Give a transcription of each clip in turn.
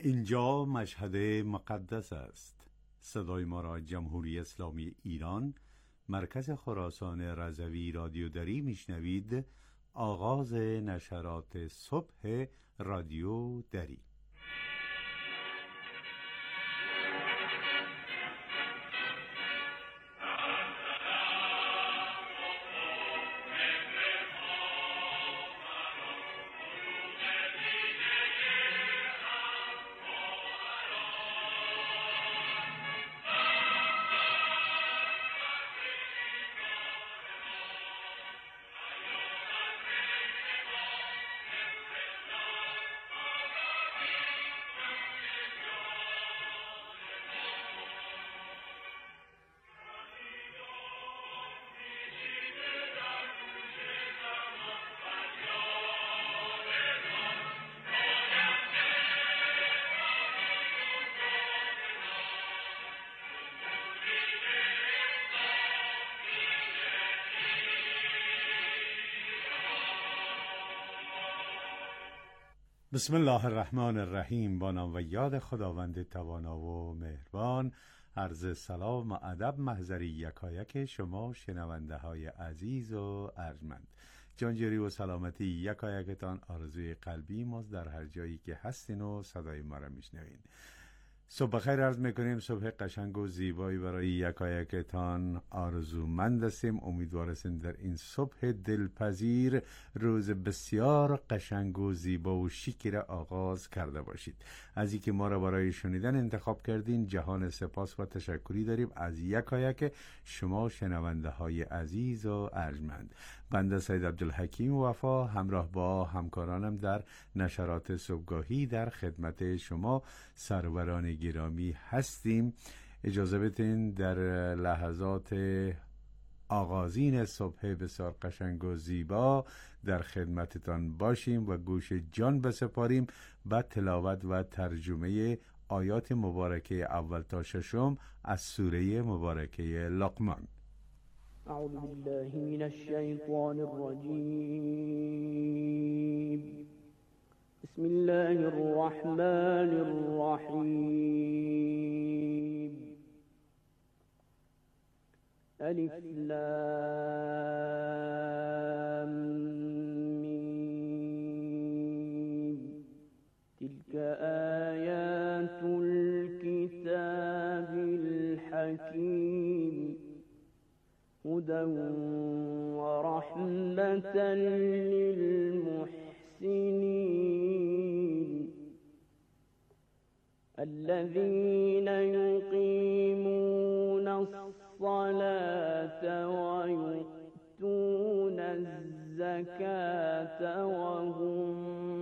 اینجا مشهد مقدس است. صدای ما را جمهوری اسلامی ایران، مرکز خراسان رضوی رادیو دری میشنوید. آغاز نشرات صبح رادیو دری. بسم الله الرحمن الرحیم. با نام و یاد خداوند توانا و مهربان. عرض سلام و ادب محضری یکایک شما شنونده های عزیز و ارجمند. جانجوری و سلامتی یکایکتان آرزوی قلبی ماست در هر جایی که هستین و صدای ما را میشنوین. صبح بخیر عرض میکنیم. صبح قشنگ و زیبایی برای یکایکتان آرزومند هستیم. امیدوار هستیم در این صبح دلپذیر روز بسیار قشنگ و زیبا و شیکی را آغاز کرده باشید. از اینکه ما را برای شنیدن انتخاب کردین جهان سپاس و تشکری داریم از یکایک شما شنونده های عزیز و ارجمند. بنده سید عبدالحکیم وفا همراه با همکارانم در نشرات صبحگاهی در خدمت شما سروران گرامی هستیم. اجازه بدین در لحظات آغازین صبح بسیار قشنگ و زیبا در خدمتتان باشیم و گوش جان بسپاریم به تلاوت و ترجمه آیات مبارکه اول تا ششم از سوره مبارکه لقمان. اعوذ بالله من الشیطان الرجیم. بسم الله الرحمن الرحیم. الف لام میم. تلك آیات الكتاب الحکیم. هدى ورحمة للمحسنين الذين يقيمون الصلاة ويؤتون الزكاة وهم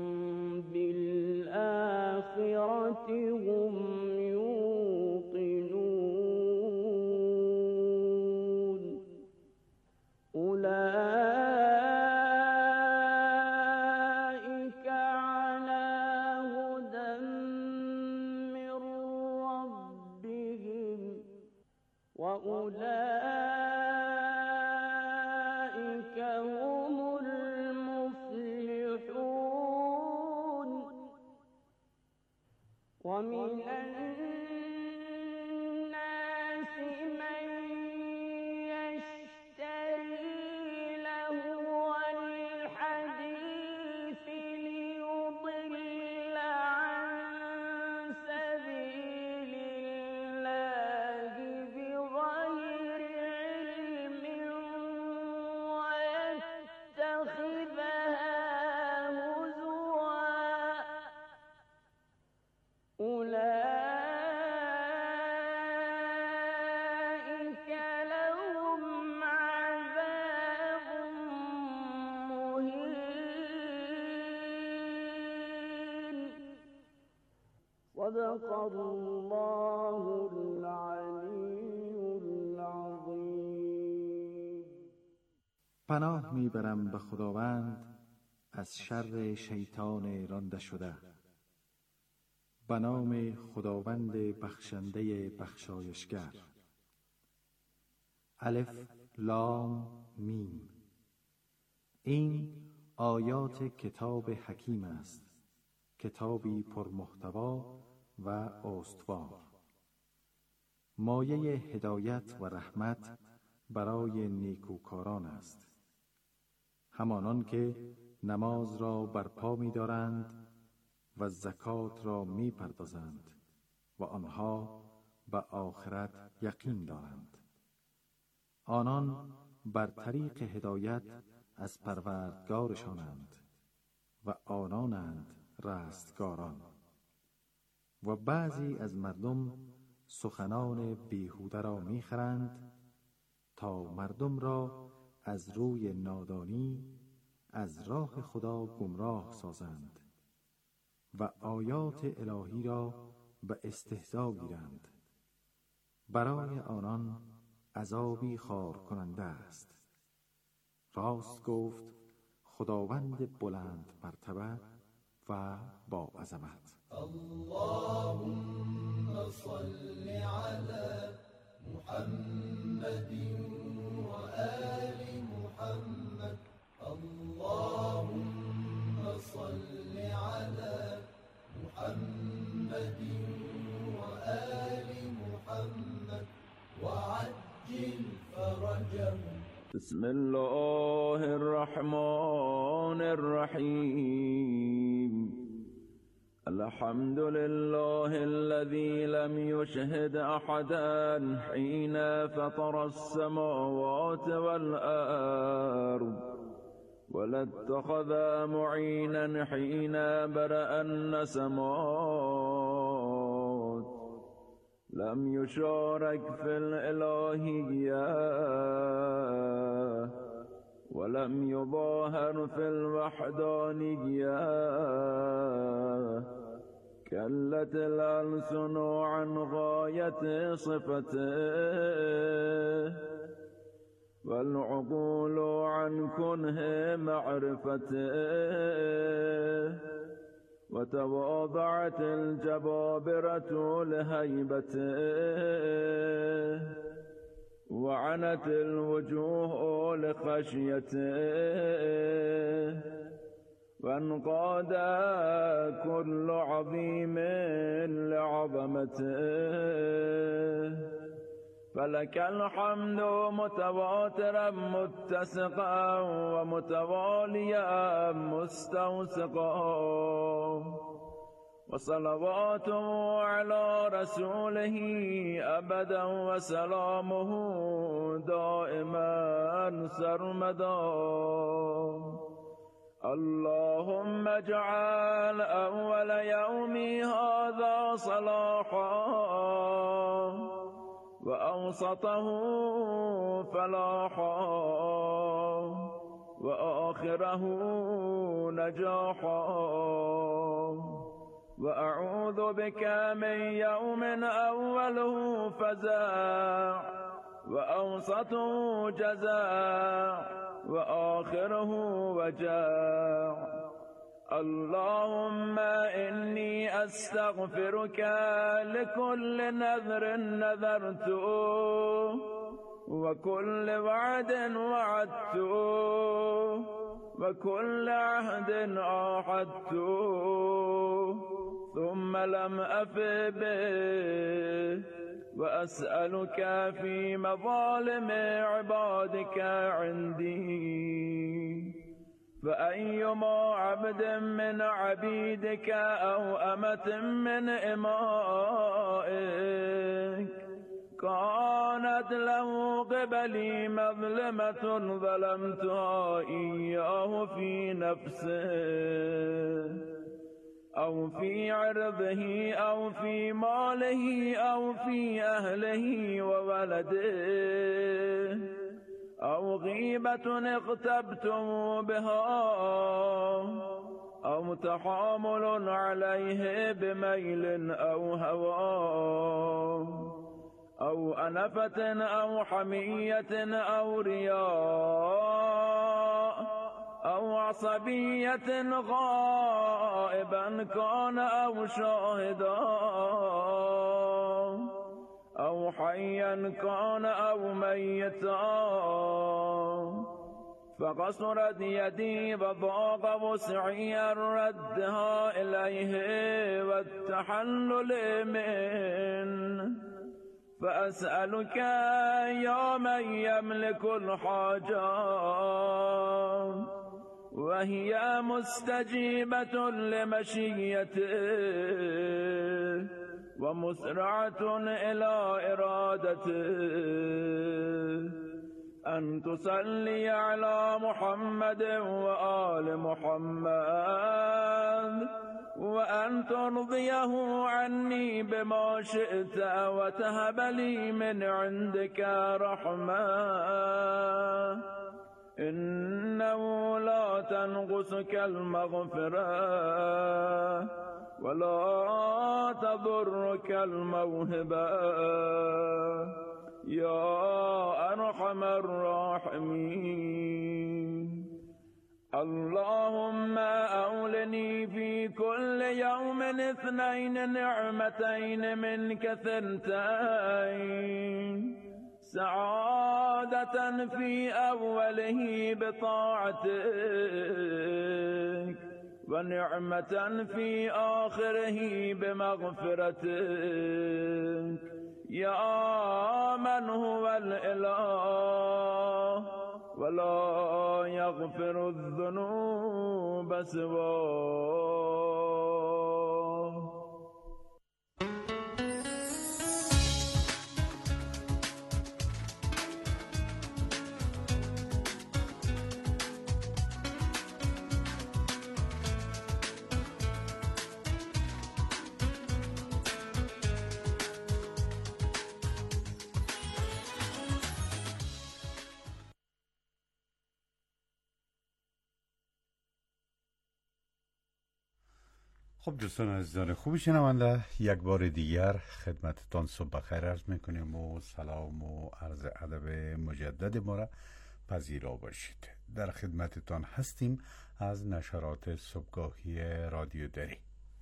بالآخرة هم يوقنون. أولئك على هدى من ربهم وأولئك هم المفلحون. ومن الناس من يشتري لهو الحديث ليضل عن سبيل الله بغير علم ويتخذها هزوا. أولئك لهم عذاب مهين. صدق الله العلی العظیم. پناه میبرم به خداوند از شر شیطان رانده شده. به نام خداوند بخشنده بخشایشگر. الف لام میم. این آیات کتاب حکیم است، کتابی پرمحتوا و استوار. مایه هدایت و رحمت برای نیکوکاران است، همانان که نماز را برپا می دارند و زکات را می پردازند و آنها به آخرت یقین دارند. آنان بر طریق هدایت از پروردگارشانند و آنانند رستگاران. و بعضی از مردم سخنان بیهوده را میخرند تا مردم را از روی نادانی از راه خدا گمراه سازند و آیات الهی را به استهزا گیرند. برای آنان عذابی خار کننده است. راست گفت خداوند بلند مرتبه و با عظمت. اللهم صل على محمد و آل محمد. اللهم صل على محمد و آل محمد وعجل فرجهم. بسم الله الرحمن الرحيم. الحمد لله الذي لم يشهد أحدا حين فطر السماوات والأرض ولا اتخذ معينا حين برأ النسمات. لم يشارك في الإلهية ولم يظاهر في الوحدانية. كلت الألسن عن غاية صفته والعقول عن كنه معرفته. وتواضعت الجبابرة لهيبته وعنت الوجوه لخشيته. وانقاد كل عظيم لعظمته. فلك الحمد متواترا متسقا ومتواليا مستوسقا. وصلواته على رسوله أبدا وسلامه دائما سرمدا. اللهم اجعل أول يومي هذا صلاحا وأوسطه فلاحا وآخره نجاحا. وأعوذ بك من يوم أوله فزاع وأوسطه جزاع وآخره وجاع. اللهم إني أستغفرك لكل نذر نذرته وكل وعد وعدته وكل عهد عاهدته ثم لم أف به. وأسألك في مظالم عبادك عندي. فأيما عبد من عبيدك أو أمة من إمائك كانت له قبلي مظلمة ظلمتها إياه في نفسه أو في عرضه أو في ماله أو في أهله وولده أو غيبة اغتبتم بها أو تحامل عليه بميل أو هوى أو أنفة أو حمية أو رياء أو عصبية غائبا كان أو شاهدا أو حيا كان أو ميتا. فقصرت يدي وضاق وسعي ردها إليه والتحلل منه فأسألك يا من يملك الحاجات وهي مستجيبة لمشيته ومسرعة إلى إرادته أن تصلي على محمد وآل محمد وأن ترضيه عني بما شئت وتهب لي من عندك رحمة إنه لا تنقصك المغفرة ولا تضرك الموهبة يا أرحم الراحمين. اللهم أولني في كل يوم 2 نعمتين منك ثنتين سعادة في أوله بطاعتك ونعمة في آخره بمغفرتك يا من هو الإله ولا يغفر الذنوب سواه. خب دوستان عزیزان خوبی شنونده، یک بار دیگر خدمتتان صبح بخیر عرض میکنیم و سلام و عرض ادب مجدد ما را پذیرا باشید. در خدمتتان هستیم از نشرات صبحگاهی رادیو دری.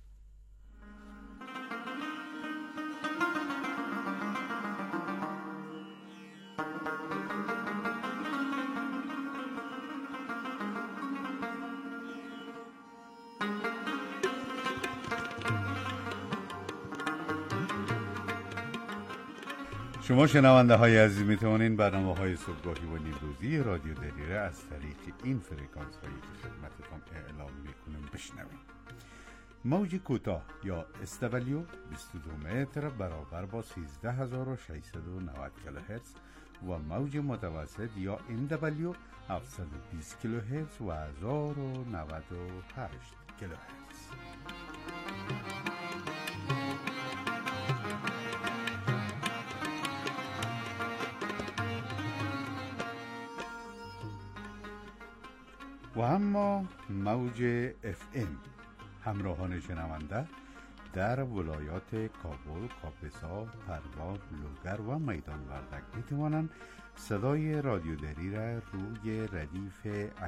شما شنونده های عزیز می توانید برنامه های صبحگاهی و نیمروزی رادیو دری را از طریق این فرکانس هایی که خدمتتان اعلام می کنیم بشنوید. موج کوتاه یا استولیو 22 متر برابر با 13690 کیلوهرتز و موج متوسط یا MW 720 کیلوهرتز و 1098 کیلوهرتز. و اما موج FM همراهان شنونده در ولایات کابل، کاپیسا، پروان، لوگر و میدان وردک می توانند صدای رادیو دری را روی ردیف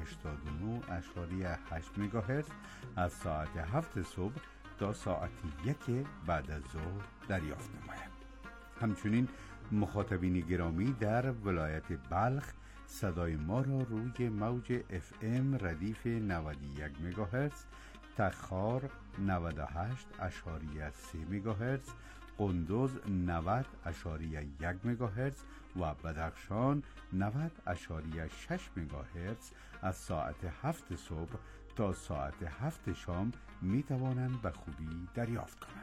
89.8 مگاهرتز از ساعت 7 صبح تا ساعت 1 بعد از ظهر دریافت نمایند. همچنین مخاطبین گرامی در ولایت بلخ صدای ما را روی موج FM ردیف 91 مگاهرتز، تخار 98.3 مگاهرتز، قندوز 90.1 مگاهرتز و بدخشان 90.6 مگاهرتز از ساعت 7 صبح تا ساعت 7 شام می توانند به خوبی دریافت کنند.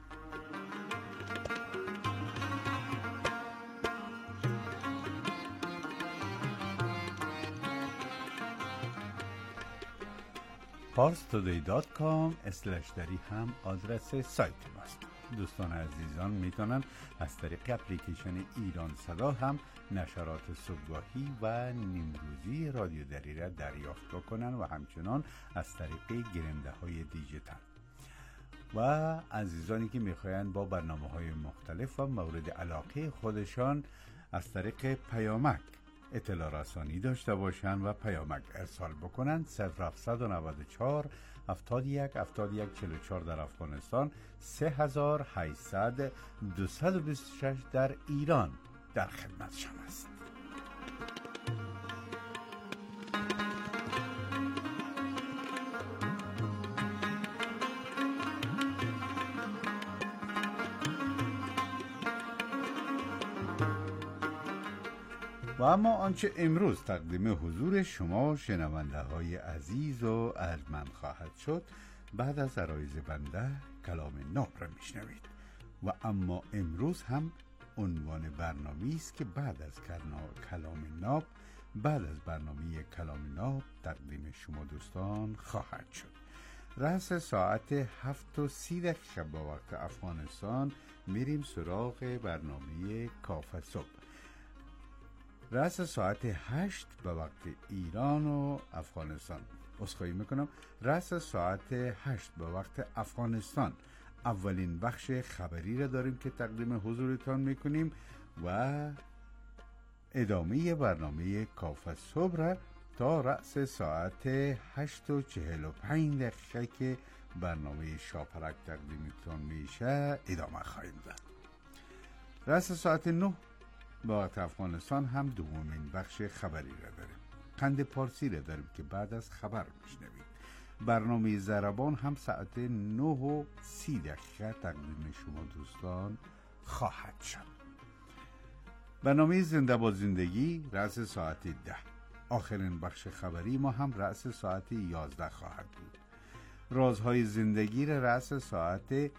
parstoday.com/dari هم آدرس سایت ماست. دوستان عزیزان میتونن از طریق اپلیکیشن ایران صدا هم نشرات صبحگاهی و نیمروزی رادیو دری را دریافت بکنن و همچنان از طریق گیرنده های دیجیتال. و عزیزانی که میخواین با برنامه‌های مختلف و مورد علاقه خودشان از طریق پیامک اطلاع رسانی داشته باشند و پیامک ارسال بکنند 0794 71 71 44 در افغانستان، 3800 226 در ایران در خدمت شما است. و اما آنچه امروز تقدیم حضور شما شنونده های عزیز و ارجمند خواهد شد، بعد از عرایض بنده کلام ناب را میشنوید. و اما امروز هم عنوان برنامه است که بعد از کلام ناب، بعد از برنامه کلام ناب تقدیم شما دوستان خواهد شد. رأس ساعت 7:30 با وقت افغانستان میریم سراغ برنامه کافه صبح. رأس ساعت 8 به وقت ایران و افغانستان، عذرخواهی میکنم، رأس ساعت 8 به وقت افغانستان اولین بخش خبری را داریم که تقدیم حضورتان میکنیم و ادامه برنامه کافه صبح را تا رأس ساعت 8:45 که برنامه شاپرک تقدیمتان میشه ادامه خواهیم داد. رأس ساعت 9 با وقت افغانستان هم دومین بخش خبری را داریم. قند پارسی را داریم که بعد از خبر میشنوید. برنامه ضربان هم ساعت 9:30 تقدیم شما دوستان خواهد شد. برنامه زنده با زندگی رأس ساعت 10. آخرین بخش خبری ما هم رأس ساعت 11 خواهد بود. رازهای زندگی را رأس ساعت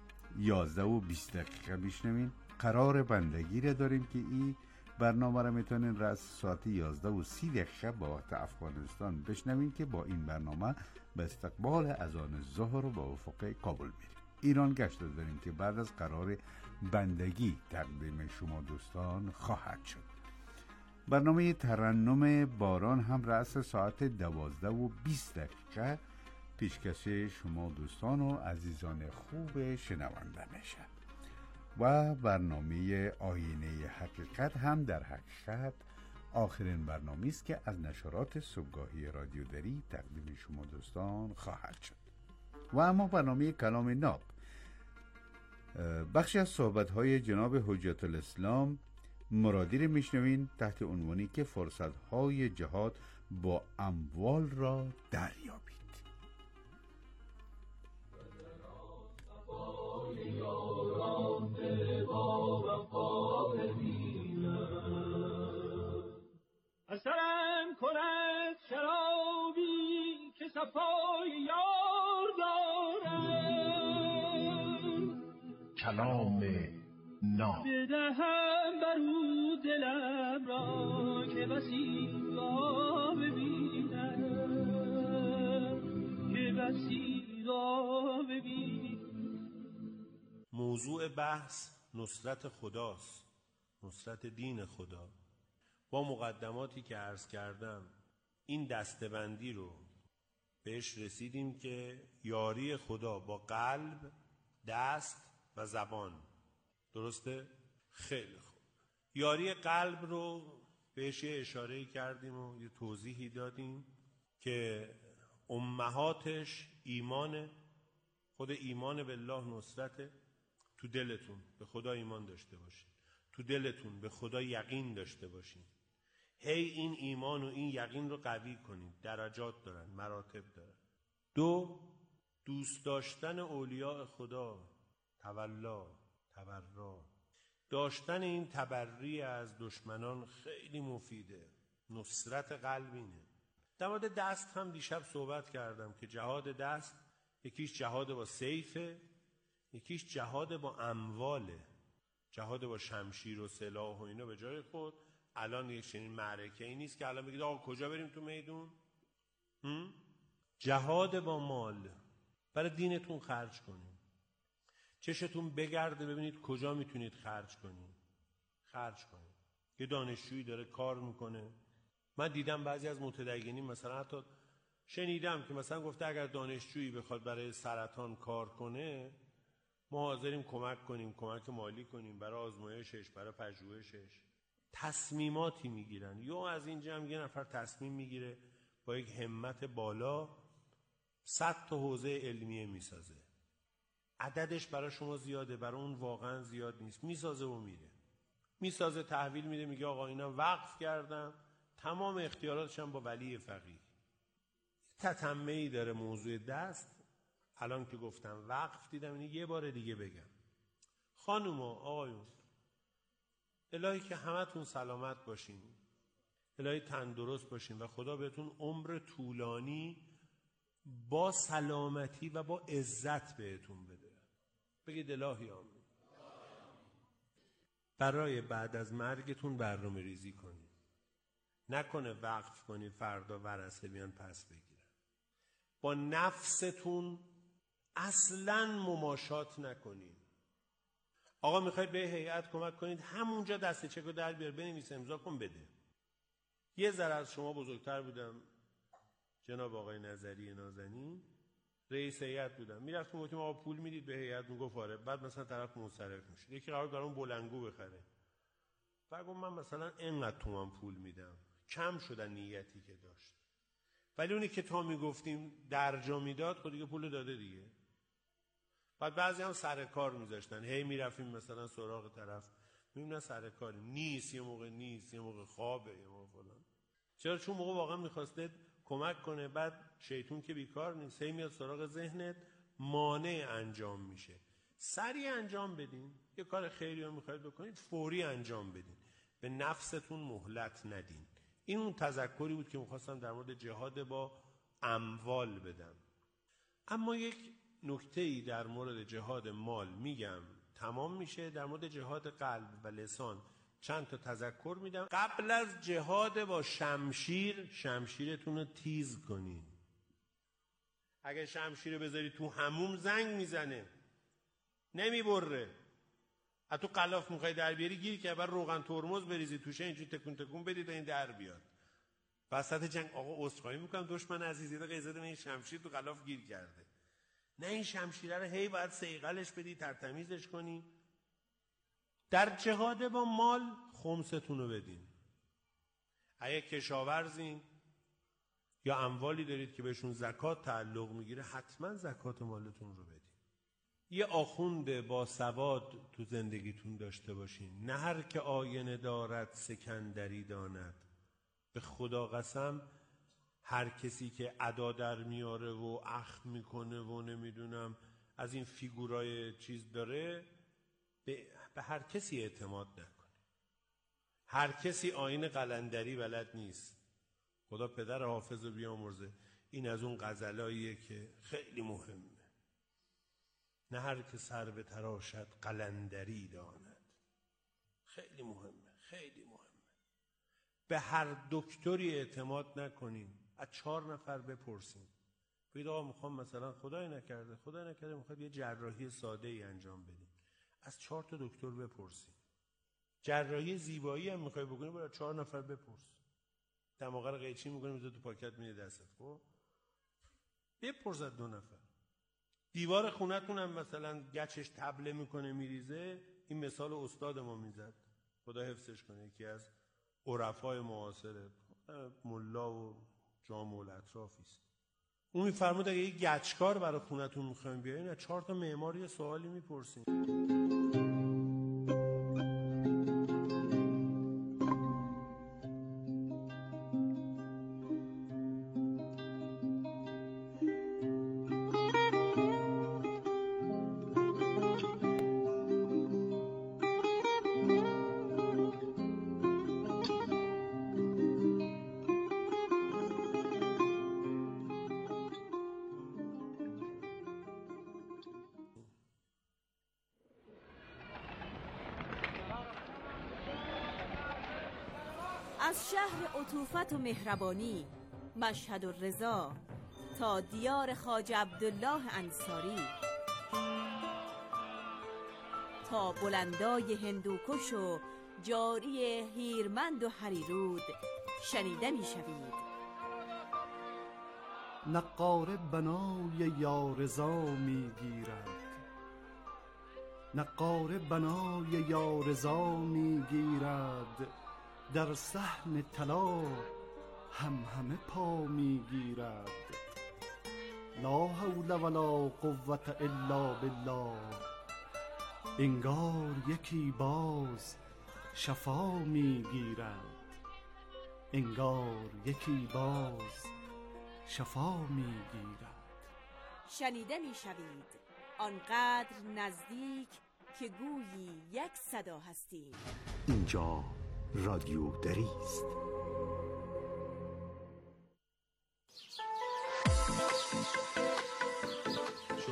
11:20 میشنوین. قرار بندگی را داریم که این برنامه را میتونین رأس ساعت 11:30 با وقت افغانستان بشنوین که با این برنامه به استقبال اذان ظهر با افق کابل میریم. ایران گشت داریم که بعد از قرار بندگی تقدیم شما دوستان خواهد شد. برنامه ترنم باران هم رأس ساعت 12:20 پیشکش شما دوستان و عزیزان خوب شنونده میشه. و برنامه آینه حقیقت هم در حقیقت آخرین برنامه است که از نشرات صبحگاهی رادیو دری تقدیم شما دوستان خواهد شد. و اما برنامه کلام ناب، بخشی از صحبت‌های جناب حجت الاسلام مرادی رو میشنوین تحت عنوانی که فرصت‌های جهاد با اموال را دریابید. اثرم کند شرابی که صفای یار دارم، کلام ناب بدهم بر او دلم را که بسی را ببینم، که بسی را ببینم. موضوع بحث نصرت خداست، نصرت دین خدا. با مقدماتی که عرض کردم این دسته‌بندی رو بهش رسیدیم که یاری خدا با قلب، دست و زبان. درسته؟ خیلی خوب. یاری قلب رو بهش یه اشاره کردیم و یه توضیحی دادیم که امهاتش ایمانه، خود ایمان بالله نصرته. تو دلتون به خدا ایمان داشته باشین، تو دلتون به خدا یقین داشته باشین، هی این ایمان و این یقین رو قوی کنید. درجات دارن، مراتب دارن. 2، دوست داشتن اولیاء خدا، تولا، تبرا. داشتن این تبری از دشمنان خیلی مفیده، نصرت قلبینه. در مورد دست هم دیشب صحبت کردم که جهاد دست یکیش جهاد با سیفه، یکیش جهاد با امواله. جهاد با شمشیر و سلاح و اینا به جای خود. الان یک چنین معرکه ای نیست که الان بگید آقا کجا بریم تو میدون. جهاد با مال، برای دینتون خرج کنید. چشتون بگرده ببینید کجا میتونید خرج کنید، خرج کنید. یه دانشجویی داره کار میکنه، من دیدم بعضی از متدینین مثلا حتی شنیدم که مثلا گفته اگر دانشجویی بخواد برای سرطان کار کنه ما حاضریم کمک کنیم، کمک مالی کنیم برای آزمایشش، برای پژوهشش. تصمیماتی میگیرن. یا از این جمع یه نفر تصمیم میگیره با یک همت بالا 100 تا حوزه علمیه میسازه. عددش برای شما زیاده، برای اون واقعا زیاد نیست. میسازه و میره، میسازه، تحویل میده، میگه آقا اینا وقف کردم، تمام اختیاراتش هم با ولی فقیه. تتمه‌ای داره موضوع دست. الان که گفتم وقف دیدم اینه یه بار دیگه بگم. خانوما، آقایون، الهی که همتون سلامت باشین. الهی تندرست باشین و خدا بهتون عمر طولانی با سلامتی و با عزت بهتون بده. بگید الهی آمین. برای بعد از مرگتون برنامه ریزی کنید. نکنه وقف کنید فردا ورثه بیان پس بگیرن. با نفستون اصلاً مماشات نکنید. آقا میخواید به هیئت کمک کنید، همونجا دست چکو در بیار، بنویس، امضا کن، بده. یه ذره از شما بزرگتر بودم، جناب آقای نظری نازنین رئیس هیئت بودم، میرفتم گفتیم آقا پول میدید به هیئت، میگفت آره. بعد مثلا طرف منصرف میشه، یکی قرار برام بلنگو بخره، بعد من مثلا اینقدر تومان پول میدم، کم شدن نیتی که داشت. ولی اونی که تا میگفتیم درجا میداد، خود دیگه پول داده دیگه. بعد بعضی هم سر کار میذاشتن، هی میرفتیم مثلا سراغ طرف، میبینن سر کار نیست، یه موقع نیست، یه موقع خوابه، یه موقع فلان. چرا؟ چون موقع واقعا میخواسته کمک کنه. بعد شیطون که بیکار نیست، هی میاد سراغ ذهنت، مانع انجام میشه. سریع انجام بدین. یه کار خیری رو میخواید بکنید، فوری انجام بدین، به نفستون مهلت ندین. این اون تذکری بود که میخواستم در مورد جهاد با اموال بدم. اما یک نکته‌ای در مورد جهاد مال میگم، تمام میشه. در مورد جهاد قلب و لسان چند تا تذکر میدم. قبل از جهاد با شمشیر، شمشیرتون رو تیز کنین. اگه شمشیر بذاری تو حموم زنگ میزنه، نمیبره. تو غلاف میخوای در بیاری، گیر که بعد روغن ترمز بریزی توشه، اینجوری تکون تکون بدی تا این در بیاد. وسط جنگ آقا عذرخواهی میکنم دشمن عزیزی، تا قیزده این شمشیر تو غلاف گیر کرده. نه، این شمشیره رو هی باید صیقلش بدی، ترتمیزش کنی. در جهاد با مال خمستون رو بدین. اگه کشاورزین یا اموالی دارید که بهشون زکات تعلق میگیره، حتما زکات مالتون رو بدین. یه آخوند با سواد تو زندگیتون داشته باشین. نه هر که آینه دارد سکندری داند. به خدا قسم هر کسی که ادا در میاره و اخم میکنه و نمیدونم از این فیگورای چیز داره، به هر کسی اعتماد نکنه. هر کسی آیین قلندری بلد نیست. خدا پدر حافظ رو بیامرزه، این از اون غزلاییه که خیلی مهمه. نه هر که سر به تراشد قلندری داند. خیلی مهمه، خیلی مهمه. به هر دکتری اعتماد نکنین. از 4 نفر بپرسین. بگید آقا میخوام مثلا خدای نکرده میخواد یه جراحی ساده ای انجام بدیم. از 4 تا دکتر بپرسین. جراحی زیبایی هم میخوای بکنی، باید 4 نفر بپرس. دماغه رو قیچی میکنی میذاری تو پاکت میده دستت. خب بپرس از 2 نفر. دیوار خونتون هم مثلا گچش تبله میکنه میریزه، این مثال استاد ما میزد، خدا حفظش کنه، یکی از عرفای معاصره، ملا و جامع الاطرافی است. اون میفرمود اگه یک گچکار برای خونتون میخوایم بیارین، از 4 تا معمار یه سوالی میپرسین. از شهر عطوفت و مهربانی مشهد و رضا تا دیار خواجه عبدالله انصاری، تا بلندای هندوکش و جاری هیرمند و هریرود شنیده می شوید. نقاره بنای یارضا می گیرد، نقاره بنای یارضا می گیرد، در صحن طلا همه پا میگیرد. لا حول ولا قوة الا بالله، انگار یکی باز شفا میگیرد، انگار یکی باز شفا میگیرد. شنیده میشوید آنقدر نزدیک که گویی یک صدا هستیم. اینجا رادیو دری است.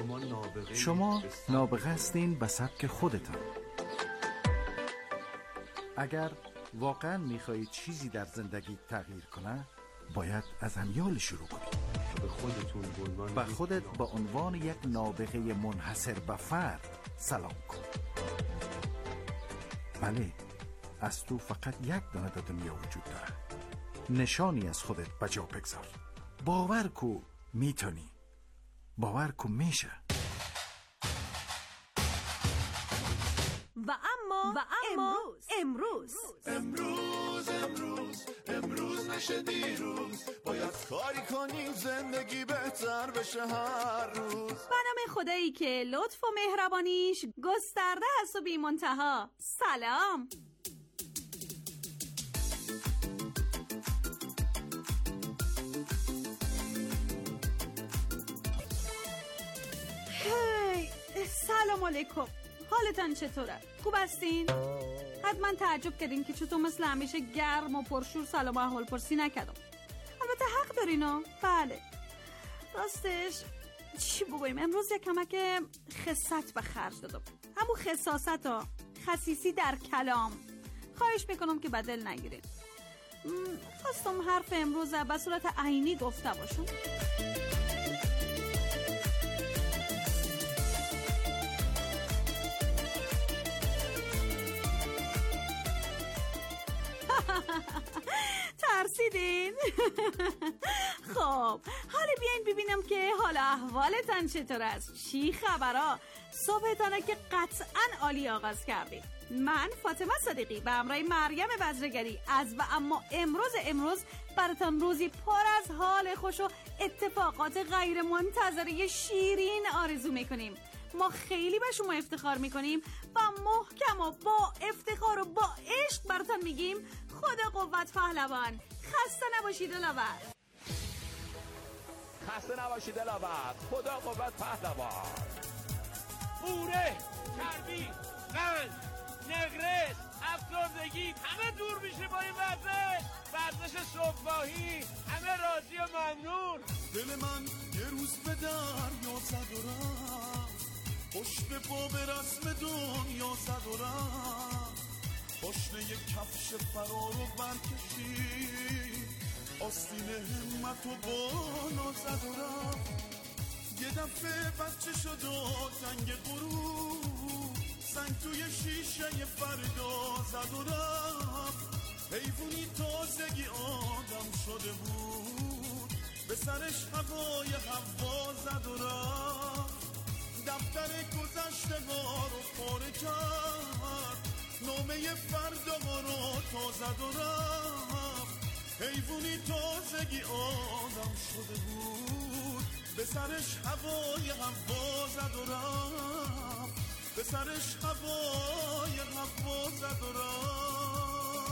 شما نابغه هستین به سبک خودتان. اگر واقعا میخواهید چیزی در زندگی تغییر کنه، باید از امیال شروع کنید. به خودت به عنوان یک نابغه منحصر به فرد سلام کن. بله، از تو فقط یک دانه در دنیا وجود داره. نشانی از خودت به جا بگذار. باور کو میتونی، باور کو میشه. و اما امروز نشه دیروز، باید کاری کنی زندگی بهتر بشه هر روز. به نام خدایی که لطف و مهربانیش گسترده است و بی منتها. سلام. هی، سلام علیکم. حالتان چطوره؟ خوب هستین؟ حتما تعجب کردین که چطور مثل همیشه گرم و پرشور سلام و احوال پرسی نکردم. البته حق دارین. بله، راستش چی بگویم، امروز یک کمک خست به خرج دادم. همون خصاصت ها، خصیصی در کلام. خواهش میکنم که بدل نگیرین. خواستم حرف امروز به صورت عینی گفته باشم. ترسیدین؟ خب حالا بیاین ببینم که حالا احوالتان چطور است. چی خبرها؟ صبحتانه که قطعا عالی آغاز کردید. من فاطمه صدیقی به همراه مریم بزرگری از و اما امروز براتون روزی پر از حال خوش و اتفاقات غیر منتظره شیرین آرزو میکنیم. ما خیلی به شما افتخار میکنیم و محکم و با افتخار و با عشق براتون میگیم خدا قوت پهلوان. خسته نباشید دلاور. خسته نباشید دلاور. خدا قوت پهلوان. بوره، چربی، قند، نقرس، افسردگی همه دور میشه با این ورزش صبحگاهی. همه راضی و ممنون. دل من یه روز به دریا زد و رفت، پشت پا به رسم دنیا زد و رفت. پاشنه یک کفش فرار و برکشید، آستین همت و بالا زد و رفت. یه دفعه بچه شد و تنگ غروب، سنگ توی شیشه فردا زد و رفت. حیوانی تازگی آدم شده بود، به سرش هوای هوا زد و رفت. دفتر گذشته ها رو پاره کرد، نامه فردا ها رو تا زد و رفت. حیوانی تازگی آدم شده بود، به سرش هوای هوا زد و رفت. به سرش هوای هوا زد و رفت.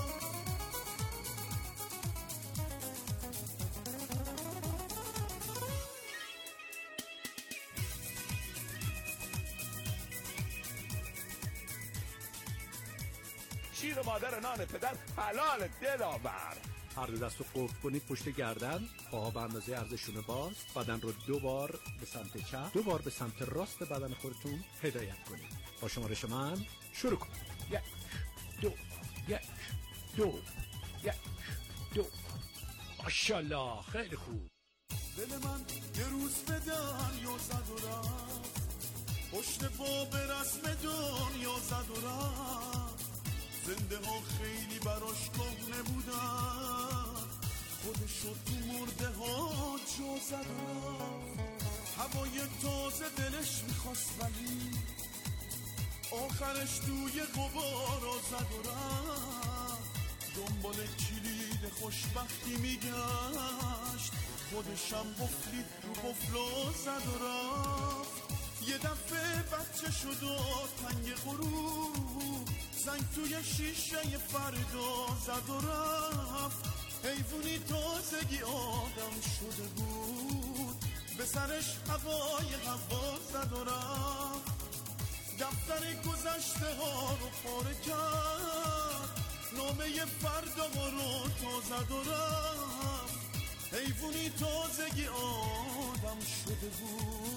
شیر و مادر نان پدر حلال دلاور. هر دو دست رو قفل کنید پشت گردن، پاها به اندازه عرضشون باز، بدن رو 2 بار به سمت چپ، 2 بار به سمت راست بدن خودتون هدایت کنید. با شمارش من شروع کنید. 1 2 1 2 1 2. ماشاءالله، خیلی خوب. دل من یه روز به دریا زد و رفت، پشت پا به رسم دنیا زد و رفت. زنده ها خیلی براش کهنه بودن، خودشو تو مرده ها جا زد و رفت. هوای تازه دلش میخواست ولی آخرش توی غبارا زد و رفت. دنبال کلید خوشبختی میگشت، خودشم قفلید رو قفلا زد و رفت. یه دفعه بچه شد و تنگ غروب، سنگ توی شیشه فردا زد و رفت. حیوانی تازگی آدم شده بود، به سرش هوای هوا زد و رفت. دفتر گذشته ها رو پاره کرد، نامه فردا رو تا زد و رفت. حیوانی تازگی آدم شده بود،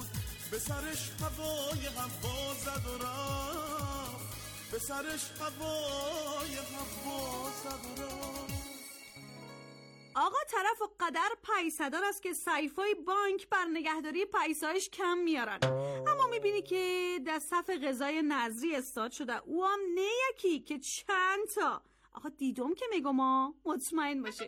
به سرش هوای هوا زد و رفت، به سرش هوای هوا زد و رفت. آقا طرف و قدر پیسدار است که سیفای بانک بر نگهداری پیسایش کم میارن، اما میبینی که در صف غذای نظری استاد شده، او هم نه یکی که چند تا. آقا دیدم که میگم مطمئن باشه.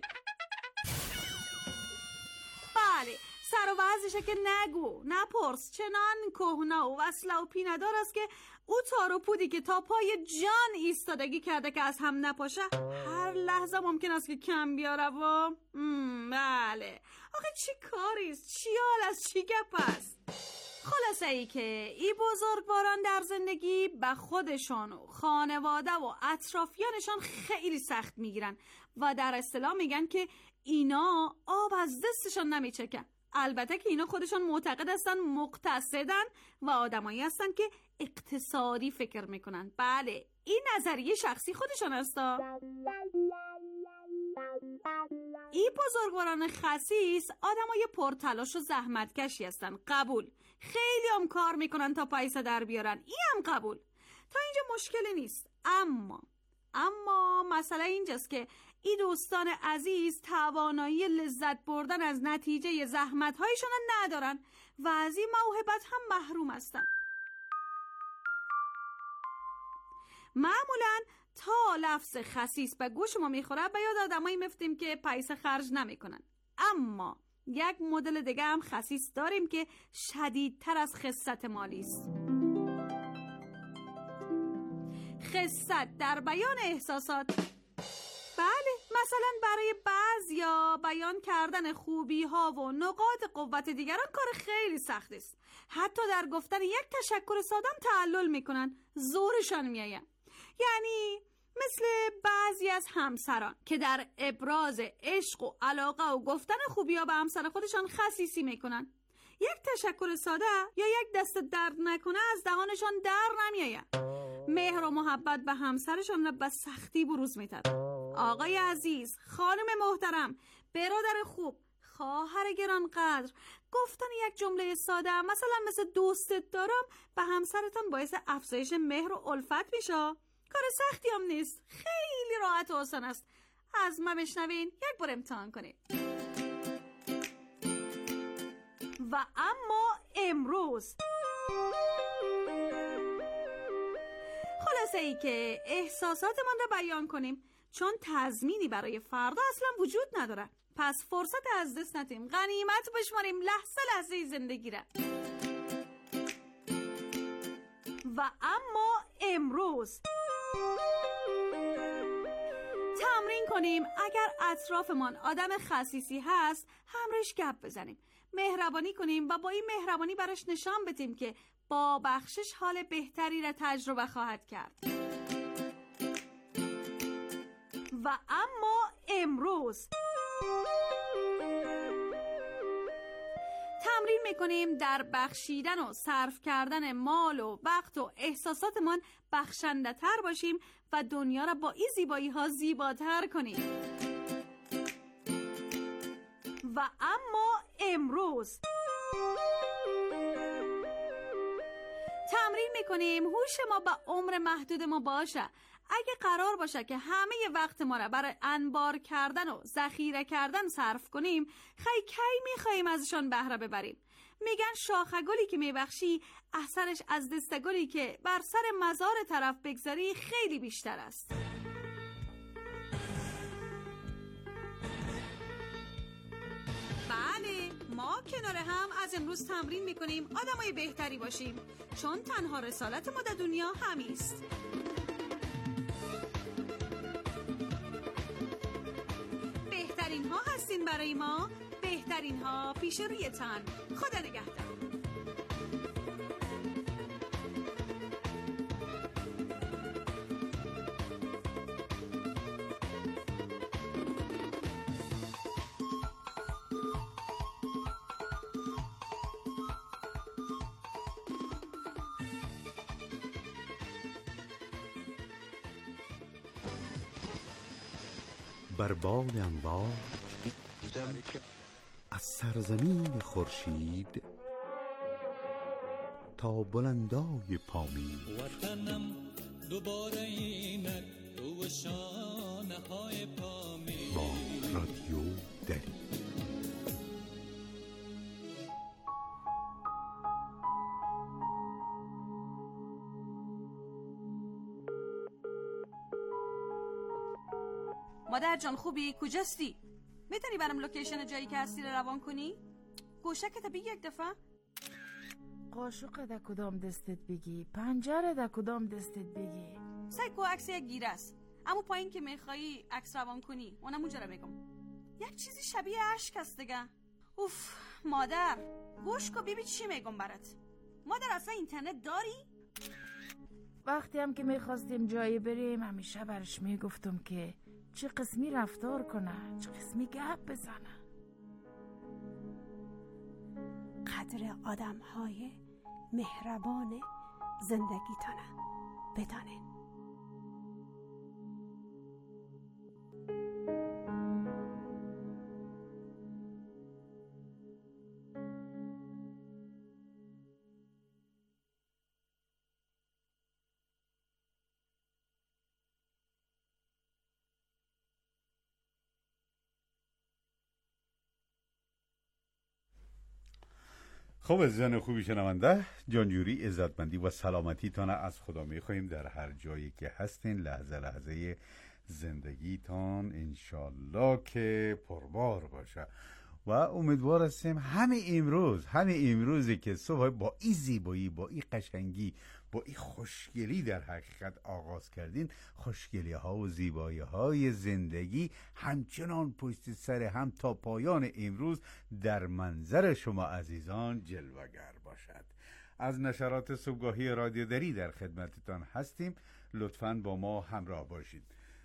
بله سر و وضعشه که نگو نپرس، چنان کهنه و وصله و پیندار است که او تار و پودی که تا پای جان ایستادگی کرده که از هم نپاشه هر لحظه ممکن است که کم بیاره. و بله آخه چی کاریست، چی حال است، چی گپ است؟ خلاصه ای که ای بزرگواران در زندگی به خودشان و خانواده و اطرافیانشان خیلی سخت میگیرن و در اصطلاح میگن که اینا آب از دستشان نمیچکن. البته که اینا خودشان معتقد هستن مقتصدن و آدمایی هستن که اقتصادی فکر میکنن. بله این نظریه شخصی خودشان هستا. این بزرگواران خسیس آدمای پرتلاش و زحمتکشی هستن، قبول. خیلی هم کار میکنن تا پیسه در بیارن، این هم قبول. تا اینجا مشکلی نیست. اما مسئله اینجاست که این دوستان عزیز توانایی لذت بردن از نتیجه زحمت‌هایشان ندارن و از این موهبت هم محروم هستن. معمولاً تا لفظ خسیس به گوش ما میخوره به یاد آدمایی میفتیم که پیسه خرج نمیکنن. اما یک مدل دیگه هم خسیس داریم که شدیدتر از خست مالی است. خست در بیان احساسات. بله مثلا برای بعضیا بیان کردن خوبی ها و نقاط قوت دیگران کار خیلی سخت است. حتی در گفتن یک تشکر ساده تعلل میکنن، زورشان میآید. یعنی مثل بعضی از همسران که در ابراز عشق و علاقه و گفتن خوبی ها به همسر خودشان خسیسی میکنن. یک تشکر ساده یا یک دست درد نکنه از دهانشان در نمیآید. مهر و محبت به همسرشان را به سختی بروز میدن. آقای عزیز، خانم محترم، برادر خوب، خواهر گرانقدر، گفتن یک جمله ساده مثل دوستت دارم به همسرتان باعث افزایش مهر و الفت میشه. کار سختی هم نیست، خیلی راحت و آسان است. از من بشنوین، یک بار امتحان کنید. و اما امروز خلاصه ای که احساساتمان را بیان کنیم، چون تضمینی برای فردا اصلا وجود نداره. پس فرصت از دست ندیم، غنیمت بشماریم لحظه لحظه زندگی را. و اما امروز تمرین کنیم اگر اطرافمان آدم خسیسی هست همراهش گپ بزنیم، مهربانی کنیم و با این مهربانی براش نشان بدیم که با بخشش حال بهتری را تجربه خواهد کرد. و اما امروز تمرین میکنیم در بخشیدن و صرف کردن مال و وقت و احساساتمان بخشنده تر باشیم و دنیا را با این زیبایی ها زیباتر کنیم. و اما امروز تمرین میکنیم هوش ما به عمر محدود ما باشه. اگه قرار باشه که همه وقت ما را برای انبار کردن و ذخیره کردن صرف کنیم، کی میخواییم ازشان بهره ببریم. میگن شاخه گلی که میبخشی اثرش از دسته گلی که بر سر مزار طرف بگذاری خیلی بیشتر است. بله ما کنار هم از امروز تمرین میکنیم آدمای بهتری باشیم، چون تنها رسالت ما در دنیا همیست. بهترین ها هستین برای ما، بهترین ها پیش روی تن. خدا نگهدار. بر باد انوار از سرزمین خورشید تا بلندای پامیر. وطنم دوباره اینک رو شانه های پامیر. با رادیو دری. مادر جان خوبی؟ کجاستی؟ میتونی برام لوکیشن جایی که هستی رو روان کنی؟ گوشکت بگی یک دفعه؟ قاشق در کدام دستت بگی، پنجره در کدام دستت بگی. سایکو عکس یک گیره است، اما پایین که میخوایی عکس روان کنی اونم اونجا رو بگم. یک چیزی شبیه اشک است دیگه. اوف مادر گوش کو ببین چی میگم برات. مادر اصلا اینترنت داری؟ وقتی هم که میخواستیم جایی بریم همیشه برش میگفتم که چه قسمی رفتار کنه، چه قسمی گپ بزنه. قدر آدم‌های مهربان زندگیتانه بدانین. خب عزیزان خوبی شنونده، جانجوری، عزتمندی و سلامتیتان از خدا میخواهیم در هر جایی که هستین. لحظه لحظه زندگیتان انشالله که پربار باشه و امیدوار هستیم همه امروزی که صبح با این زیبایی، با این قشنگی، با این خوشگلی در حقیقت آغاز کردین، خوشگلی ها و زیبایی های زندگی همچنان پشت سر هم تا پایان امروز در منظر شما عزیزان جلوگر باشد. از نشرات صبحگاهی رادیو دری در خدمتتان هستیم، لطفاً با ما همراه باشید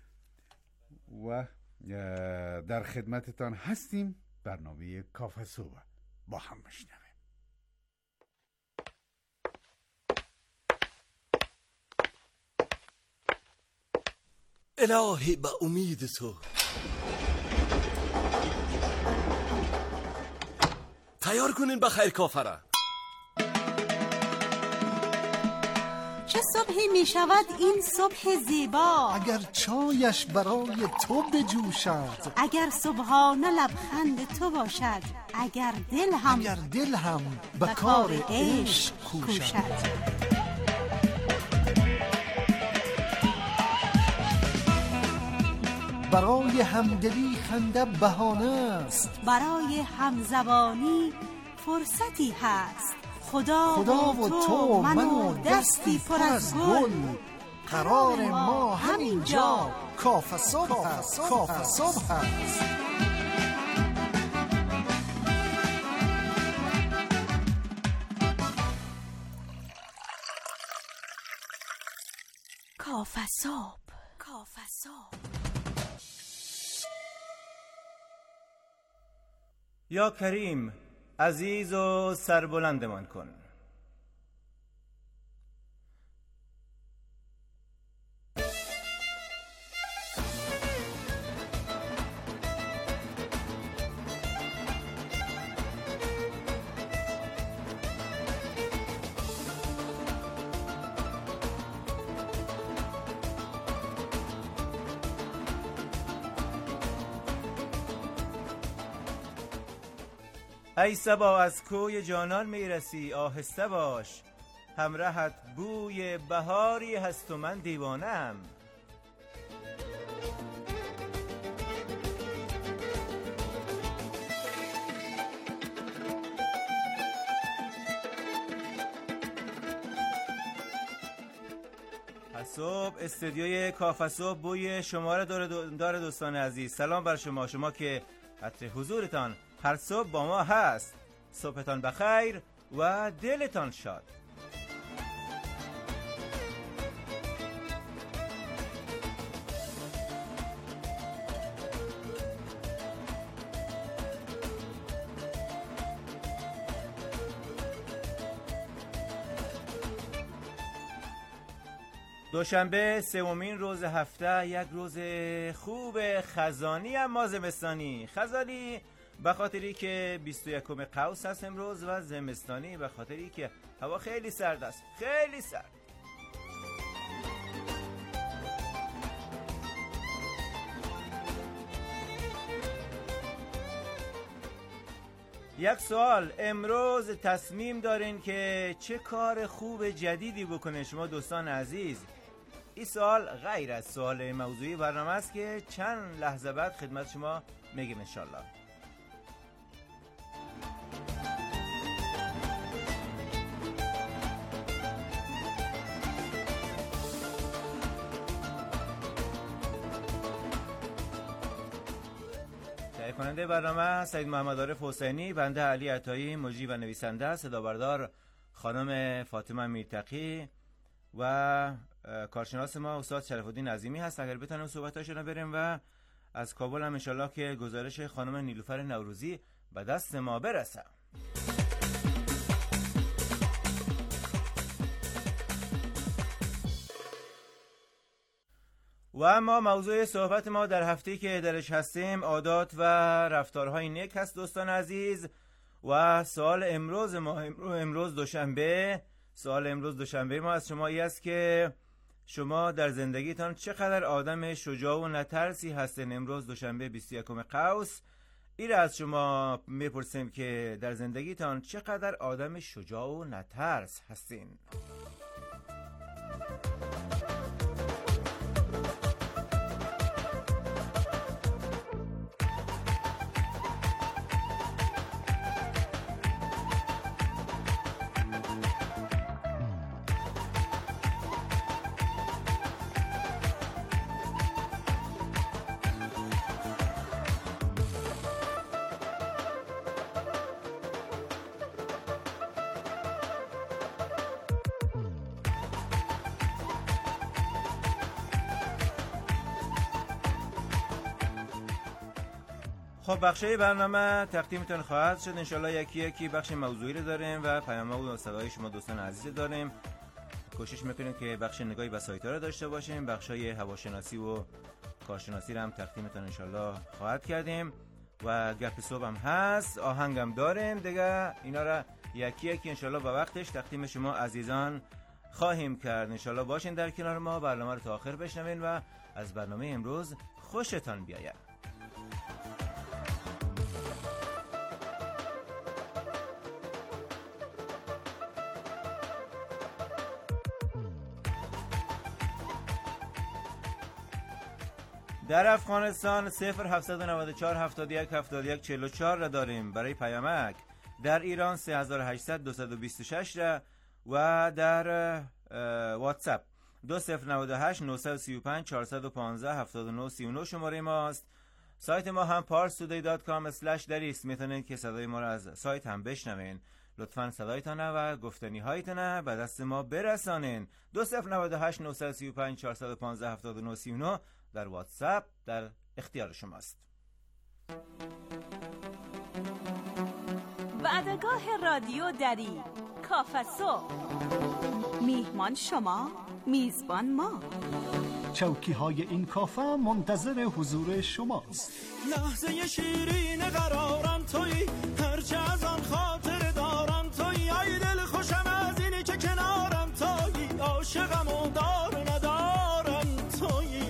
و در خدمتتان هستیم. برنامه کافه صبح با هم بشنویم. الهی به امید تو تیار کنین بخیر کافه را. چه صبحی می شود این صبح زیبا، اگر چایش برای تو بجوشد، اگر صبحانه لبخند تو باشد، اگر دل هم به کار عشق کوشد. برای همدلی خنده بهانه است، برای همزبانی فرصتی هست. خدا و تو من و دستی پر از گل، قرار ما همینجا کافه صبح است. کافه صبح است. کافه صبح. کافه صبح. یا کریم عزیز و سربلندمان کن. ای صبا از کوی جانان میرسی، آهسته باش، همراهت بوی بهاری هست و من دیوانم. صبح استودیوی کافه صبح بوی شما را داره دوستان عزیز. سلام بر شما که عطر حضورتان هر صبح با ما هست. صبحتان بخیر و دلتان شاد. دوشنبه سومین روز هفته، یک روز خوب خزانی اما زمستانی. خزانی به خاطری که 21 قوس هست امروز و زمستانی، به خاطری که هوا خیلی سرد است، خیلی سرد. یک سوال، امروز تصمیم دارین که چه کار خوب جدیدی بکنه شما دوستان عزیز؟ این سوال غیر از سوال موضوعی برنامه است که چند لحظه بعد خدمت شما میگیم انشالله. تهیه کننده برنامه سید محمد عارف حسینی، بنده علی عطایی، مجری و نویسنده، صدا بردار خانم فاطمه میرتقی و کارشناس ما استاد شرف الدین عظیمی هست. اگر بتونیم صحبتاشون رو بریم و از کابل هم انشالله که گزارش خانم نیلوفر نوروزی به دست ما برسه. و اما موضوع صحبت ما در هفته‌ای که درش هستیم عادات و رفتارهای نیک هست دوستان عزیز. و سوال امروز ما امروز دوشنبه ما از شما است که شما در زندگیتان چقدر آدم شجاع و نترسی هستین. امروز دوشنبه 21 قوس این از شما میپرسیم که در زندگیتان چقدر آدم شجاع و نترس هستین. خب بخشای برنامه تقدیمتون خواهد شد انشالله. یکی یکی بخش موضوعی رو داریم و پیام‌ها و صدای شما دوستان عزیز داریم. کوشش میکنیم که بخش نگاهی به سایت‌ها رو داشته باشیم. بخشای هواشناسی و کارشناسی رو هم تقدیمتون انشالله خواهد کردیم و گپ صبح هم هست، آهنگم داریم دیگه. اینا رو یکی یکی انشالله به وقتش تقدیم شما عزیزان خواهیم کرد. انشالله باشین در کنار ما، برنامه رو تا آخر بشنوین و از برنامه امروز خوشتان بیاید. در افغانستان 0794 71 71 44 را داریم برای پیامک. در ایران 3800 226 را و در واتساپ 2098 935 415 79 39 شماره ماست. سایت ما هم parstoday.com/daris میتونید که صدای ما را از سایت هم بشنوین. لطفاً صدایتانه و گفتنی هایتانه به دست ما برسانین. 2098 935 415 79 39 در واتساپ در اختیار شماست. وعدگاه رادیو دری، کافه صبح، میهمان شما، میزبان ما. چوکی های این کافه منتظر حضور شماست. لحظه شیرین قرارم توی، هرچه از آن خاطر دارم توی، ای دل خوشم از اینی که کنارم توی، عاشقم و دار ندارم توی.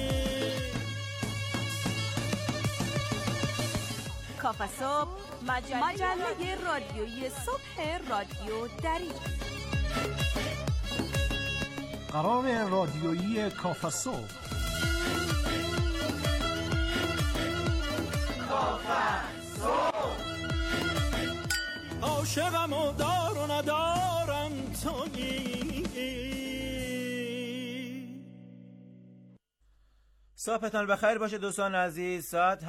کافه صبح، مجله رادیویی صبح رادیو دری. قرار رادیویی کافه صبح. کافه صبح، عاشقم و دار و ندارم تویی. صبحتان بخیر باشه دوستان عزیز. ساعت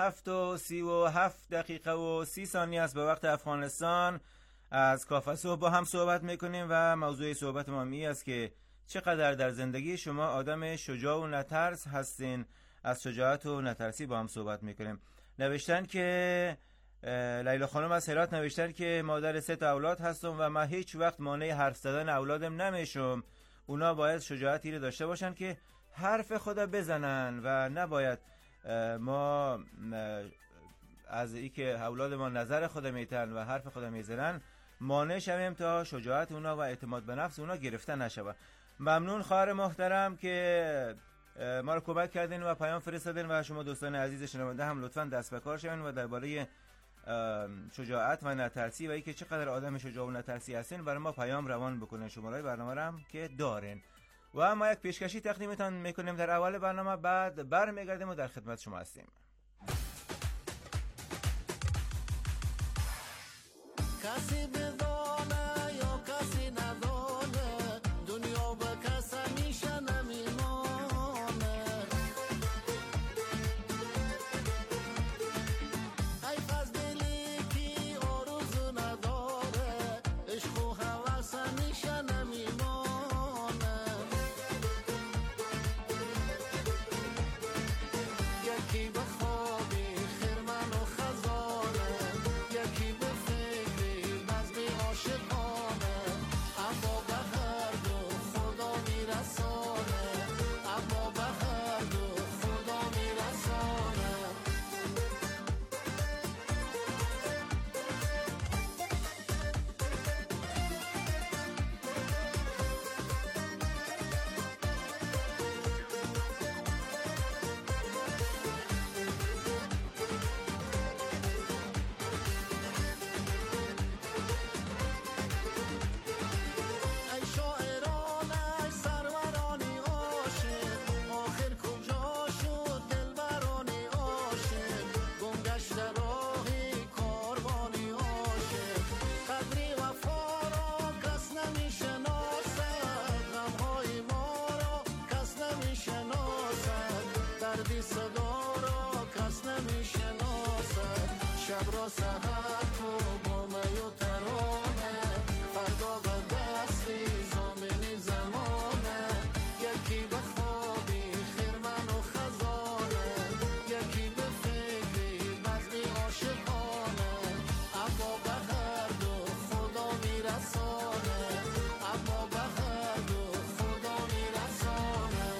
7:37 است به وقت افغانستان. از کافه صبح با هم صحبت میکنیم و موضوع صحبت ما می است که چقدر در زندگی شما آدم شجاع و نترس هستین. از شجاعت و نترسی با هم صحبت میکنیم. نوشتن که لیلا خانم از هرات نوشتن که مادر 3 اولاد هستم و من هیچ وقت مانع حرف زدن اولادم نمیشم. اونا باید شجاعتی رو داشته باشن که حرف خدا بزنن و نباید ما از ای که اولاد ما نظر خود میتن و حرف خود میزنن مانع شویم تا شجاعت اونا و اعتماد به نفس اونا گرفته نشود. ممنون خواهر محترم که ما رو کمک کردین و پیام فرستادین و شما دوستان عزیز شنونده هم لطفاً دست به کار شوین و درباره شجاعت و نترسی و اینکه چقدر آدم شجاع و نترسی هستین برای ما پیام روان بکنین. شماره برنامه رو هم که دارین و ما یک پیشکشی تقدیمتان میکنیم در اول برنامه، بعد برمیگردیم و در خدمت شما هستیم. کسی بدانه یا کسی ندانه دنیا به کس همیشه نمیمانه. حیف از دلی که آرزو نداره عشق و هوس همیشه نمیمانه. یکی به خوابی خرمن و خزانه، یکی به فکری بزمی عاشقانه، اما به هر دو خدا میرسانه، اما به هر دو خدا میرسانه. ای شاعران ای سرورانی عاشق، آخر کجا شد دلبرانی عاشق؟ گم گشته راهی کاروانی عاشق، قدری وفا را کس نمیشناسد، غمهای ما را کس نمیشناسد، دردی صدا را کس نمیشناسد. شب را سحر کو با می و ترانه، فردا به دستی زامنی زمانه. یکی به خوابی خرمن و خزانه، یکی به فکری بزمی عاشقانه، اما به هر دو خدا میرسانه، اما به هر دو خدا میرسانه.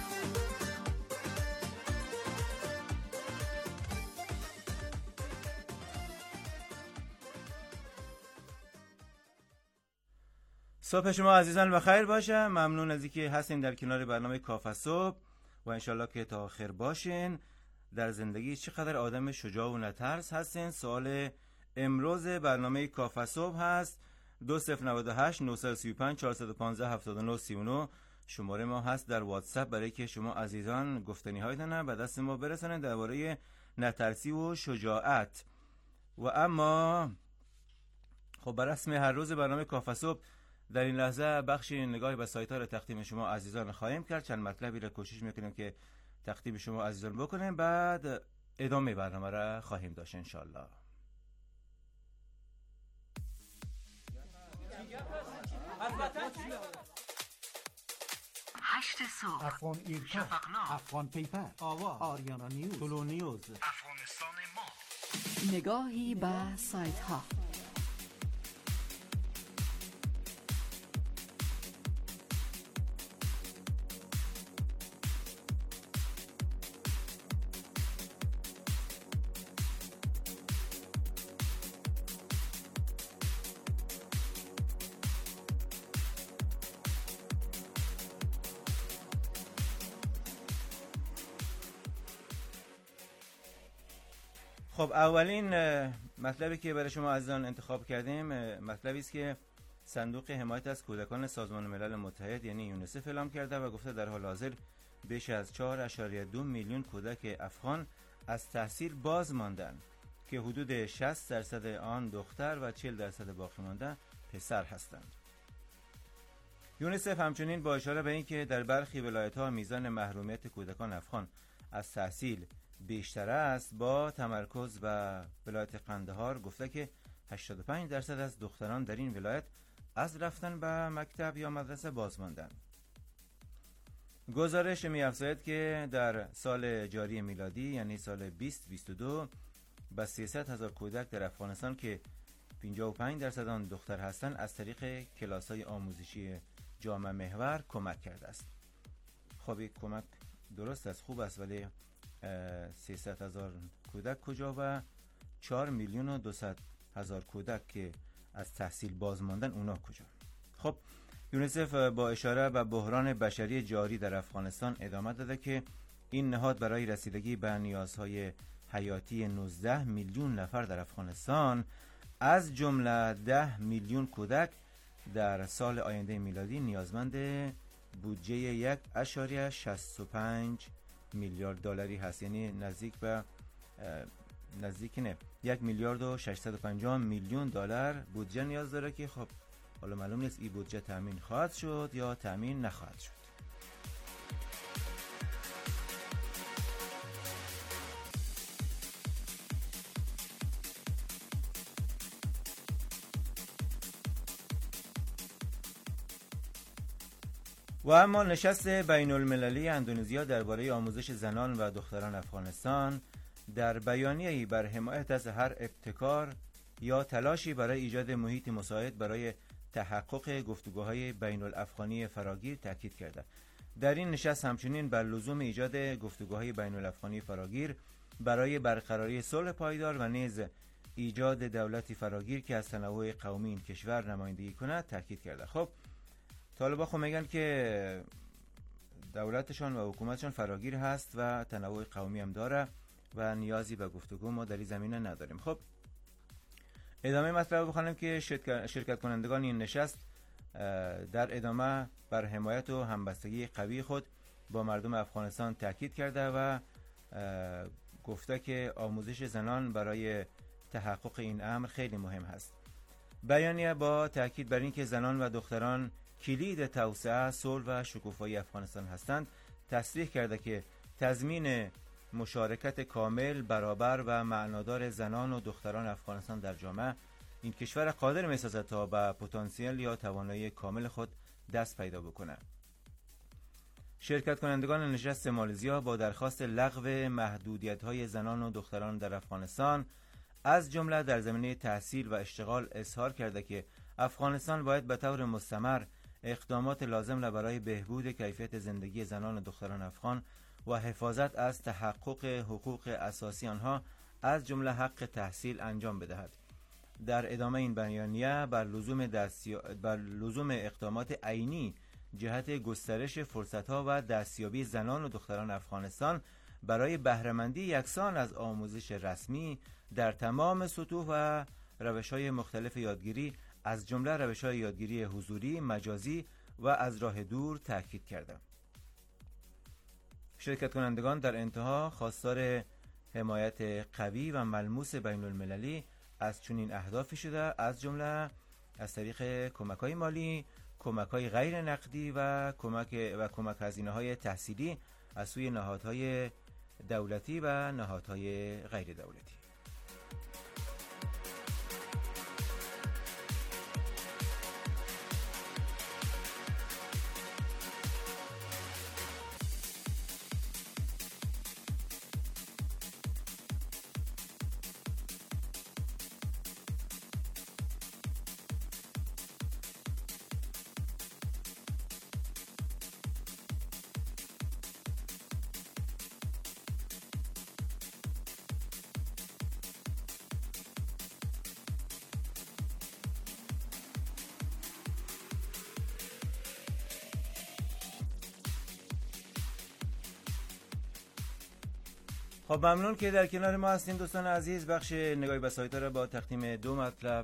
صبح شما عزیزان بخیر باشه. ممنون از اینکه هستین در کنار برنامه کافه صبح و انشالله که تا آخر باشین. در زندگی چقدر آدم شجاع و نترس هستین؟ سوال امروز برنامه کافه صبح هست. 2098 935 415 79 39 شماره ما هست در واتساپ برای که شما عزیزان گفتنی هایتون به دست ما برسانن درباره نترسی و شجاعت. و اما خب بر رسم هر روز برنامه کافه صبح در این لحظه بخش نگاهی به سایت ها را تقدیم شما عزیزان خواهیم کرد. چند مطلبی را کوشش میکنیم که تقدیم شما عزیزان بکنیم، بعد ادامه برنامه را خواهیم داشت انشالله. هشت صبح افغان ایرکا، افغان پیپر، آواز، آریانا نیوز، تولو نیوز، افغانستان ما. نگاهی به سایت ها. خب اولین مطلبی که برای شما عزیزان انتخاب کردیم مطلبی است که صندوق حمایت از کودکان سازمان ملل متحد یعنی یونیسف اعلام کرده و گفته در حال حاضر بیش از 4.2 میلیون کودک افغان از تحصیل باز ماندند که حدود 60% آن دختر و 40% باقی مانده پسر هستند. یونیسف همچنین با اشاره به اینکه در برخی ولایت‌ها میزان محرومیت کودکان افغان از تحصیل بیشتر است، با تمرکز و ولایت قندهار گفته که 85% از دختران در این ولایت از رفتن به مکتب یا مدرسه باز ماندند. گزارش می‌افزاید که در سال جاری میلادی یعنی سال 2022 به 300,000 کودک در افغانستان که 55% آن دختر هستند از طریق کلاس‌های آموزشی جامعه محور کمک کرده است. خب این کمک درست است، خوب است، ولی 300,000 کودک کجا و 4,200,000 کودک که از تحصیل باز ماندن، اونا کجا؟ خب یونیسف با اشاره به بحران بشری جاری در افغانستان ادامه داده که این نهاد برای رسیدگی به نیازهای حیاتی 19 میلیون نفر در افغانستان از جمله 10 میلیون کودک در سال آینده میلادی نیازمند بودجه 1.65 میلیارد دلاری هست. یعنی نزدیک 1,650 میلیون دلار بودجه نیاز داره که خب حالا معلوم نیست این بودجه تامین خواهد شد یا تامین نخواهد شد. و اما نشست بین المللی اندونزیا درباره آموزش زنان و دختران افغانستان در بیانیه‌ای بر حمایت از هر ابتکار یا تلاشی برای ایجاد محیط مساعد برای تحقق گفتگوهای بین الافغانی فراگیر تاکید کرده. در این نشست همچنین بر لزوم ایجاد گفتگوهای بین الافغانی فراگیر برای برقراری صلح پایدار و نیز ایجاد دولتی فراگیر که از تنوع قومی این کشور نمایندگی کند تاکید کرده. خب طالبان خب میگن که دولتشان و حکومتشان فراگیر هست و تنوع قومی هم داره و نیازی به گفتگو ما در این زمینه نداریم. خب ادامه مطلب بخوانم که شرکت کنندگان این نشست در ادامه بر حمایت و همبستگی قوی خود با مردم افغانستان تاکید کرده و گفته که آموزش زنان برای تحقق این امر خیلی مهم هست. بیانیه با تاکید بر این که زنان و دختران کلید توسعه، صلح و شکوفایی افغانستان هستند تصریح کرده که تضمین مشارکت کامل، برابر و معنادار زنان و دختران افغانستان در جامعه این کشور قادر می‌سازد تا به پتانسیل یا توانایی کامل خود دست پیدا بکنه. شرکت کنندگان نشست مالزیا با درخواست لغو محدودیت‌های زنان و دختران در افغانستان از جمله در زمینه تحصیل و اشتغال اظهار کرده که افغانستان باید به طور مستمر اقدامات لازم برای بهبود کیفیت زندگی زنان و دختران افغان و حفاظت از تحقق حقوق اساسی آنها از جمله حق تحصیل انجام بدهد. در ادامه این بیانیه بر لزوم اقدامات عینی جهت گسترش فرصت‌ها و دستیابی زنان و دختران افغانستان برای بهره‌مندی یکسان از آموزش رسمی در تمام سطوح و روش‌های مختلف یادگیری از جمله روش‌های یادگیری حضوری، مجازی و از راه دور تاکید کرده. شرکت کنندگان در انتها خواستار حمایت قوی و ملموس بین المللی از چنین اهدافی شده، از جمله از طریق کمک‌های مالی، کمک‌های غیر نقدی و کمک هزینه‌های تحصیلی از سوی نهادهای دولتی و نهادهای غیر دولتی. خب ممنون که در کنار ما هستیم دوستان عزیز. بخش نگاهی به سایت را با تقدیم دو مطلب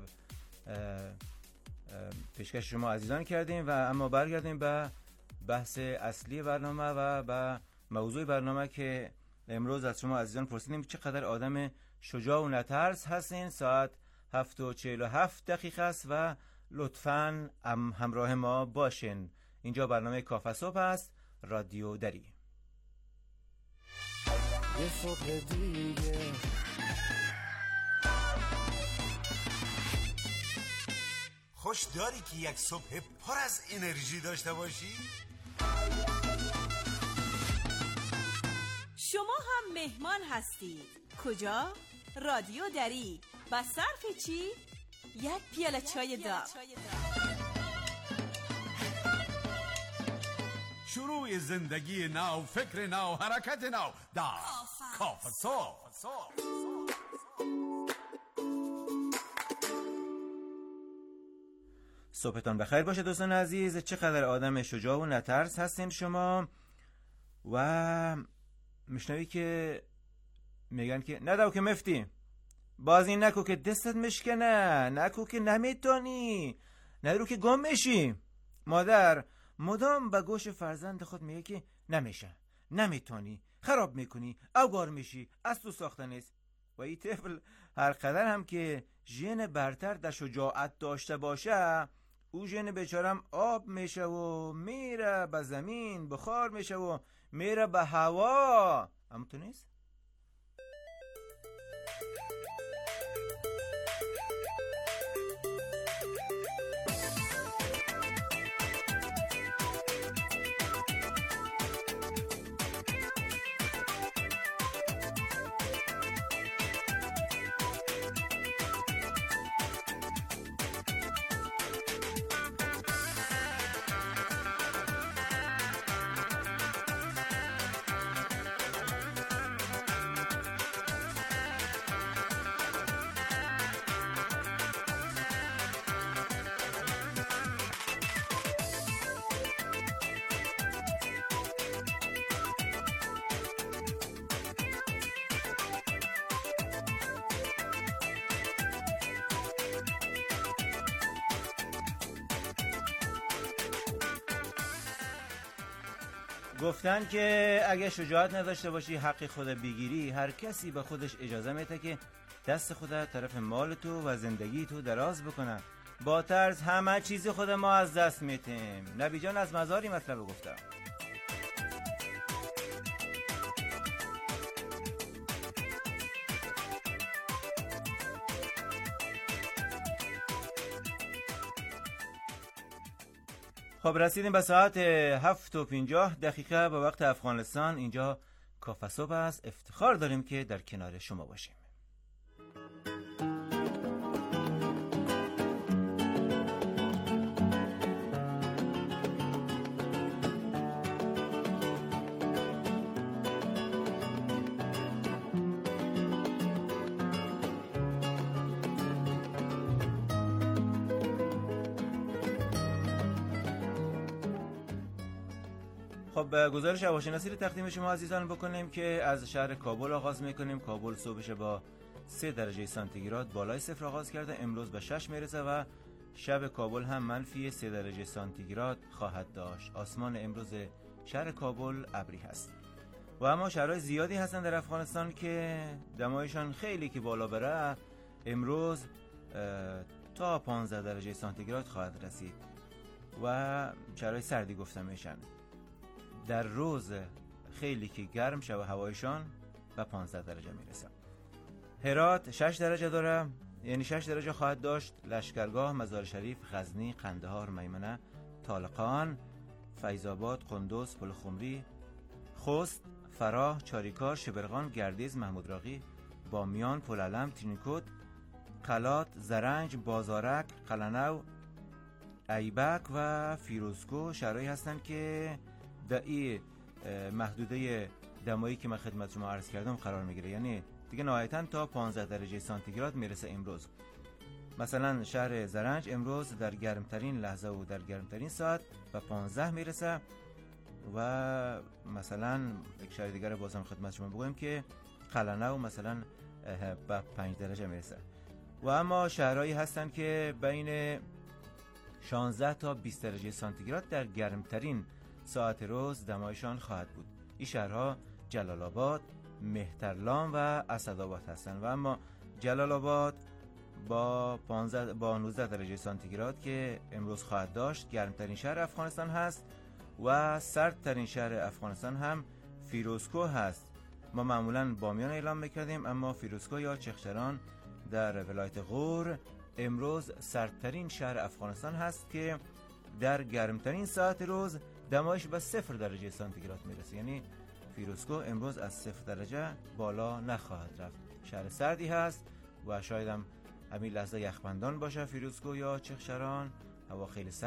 پیشکش شما عزیزان کردیم و اما برگردیم به بحث اصلی برنامه و به موضوع برنامه که امروز از شما عزیزان پرسیدیم چقدر آدم شجاع و نترس هستین. ساعت 7:47 است و لطفاً همراه ما باشین. اینجا برنامه کافه صبح است، رادیو دری. یه صبح دیگه خوش داری که یک صبح پر از انرژی داشته باشی؟ شما هم مهمان هستید. کجا؟ رادیو دری. با صرف چی؟ یک پیاله چای داغ. شروع زندگی نو، فکر نو، حرکت نو در کافه صبح. صبحتان بخیر باشه دوستان عزیز. چقدر آدم شجاع و نترس هستین شما. و میشنوی که میگن که نداو که مفتی بازی نکو که دستت مشکنه، نکو که نمیتونی، ندارو که گم میشی. مادر مدام به گوش فرزند خود میگه که نمیشه، نمیتونی، خراب میکنی، اوگار میشی، از تو ساخته نیست. و این طفل هر قدر هم که ژن برتر در شجاعت داشته باشه، او ژن بیچارم آب میشه و میره به زمین، بخار میشه و میره به هوا. اما تو نیست؟ گفتن که اگه شجاعت نداشته باشی، حق خود بگیری، هر کسی به خودش اجازه میده که دست خود طرف مال تو و زندگی تو دراز بکنه. با ترس همه چیز خود ما از دست میتیم. نبی جان از مزاری مطلب گفتم. خب رسیدیم به ساعت 7:50 به وقت افغانستان. اینجا کافه صبح است. افتخار داریم که در کنار شما باشیم. خب گزارش هواشناسی رو تقدیم شما عزیزان بکنیم که از شهر کابل آغاز میکنیم. کابل صبحش با 3 درجه سانتیگراد بالای صفر آغاز کرده، امروز به 6 میرسه و شب کابل هم منفی 3 درجه سانتیگراد خواهد داشت. آسمان امروز شهر کابل ابری هست و اما شهرهای زیادی هستن در افغانستان که دمایشان خیلی که بالا بره. امروز تا 15 درجه سانتیگراد خواهد رسید و شهرهای سردی گفته میشن. در روز خیلی که گرم شب هوایشان به 15 درجه میرسه. هرات 6 درجه داره، یعنی 6 درجه خواهد داشت. لشکرگاه، مزار شریف، غزنی، قندهار، میمنه، طالقان، فیض‌آباد، قندوز، پلخمری، خوست، فراه، چاریکار، شبرغان، گردیز، محمود راقی، بامیان، پلعلم، ترینکوت، قلات، زرنج، بازارک، قلنو، ایبک و فیروزکو شهرهایی هستند که در این محدوده دمایی که من خدمت شما عرض کردم قرار میگیره. یعنی دیگه نهایتاً تا 15 درجه سانتیگراد میرسه امروز. مثلا شهر زرنج امروز در گرمترین لحظه و در گرمترین ساعت به 15 میرسه و مثلا یک شهر دیگر بازم خدمت شما بگویم که قلنو مثلا به 5 درجه میرسه. و اما شهرهایی هستن که بین 16 تا 20 درجه سانتیگراد در گرمترین ساعت روز دمایشان خواهد بود. این شهرها جلال آباد، مهترلام و اسدآباد هستند. و اما جلال آباد با 19 درجه سانتیگراد که امروز خواهد داشت گرمترین شهر افغانستان هست و سردترین شهر افغانستان هم فیروزکو هست. ما معمولا بامیان اعلام میکردیم اما فیروزکو یا چخچران در ولایت غور امروز سردترین شهر افغانستان هست که در گرمترین ساعت روز دمایش به 0 درجه سانتیگراد میرسه. یعنی فیروزکو امروز از 0 درجه بالا نخواهد رفت. شهر سردی هست و شاید هم همین لحظه یخبندان باشه فیروزکو یا چخچران. هوا خیلی سرد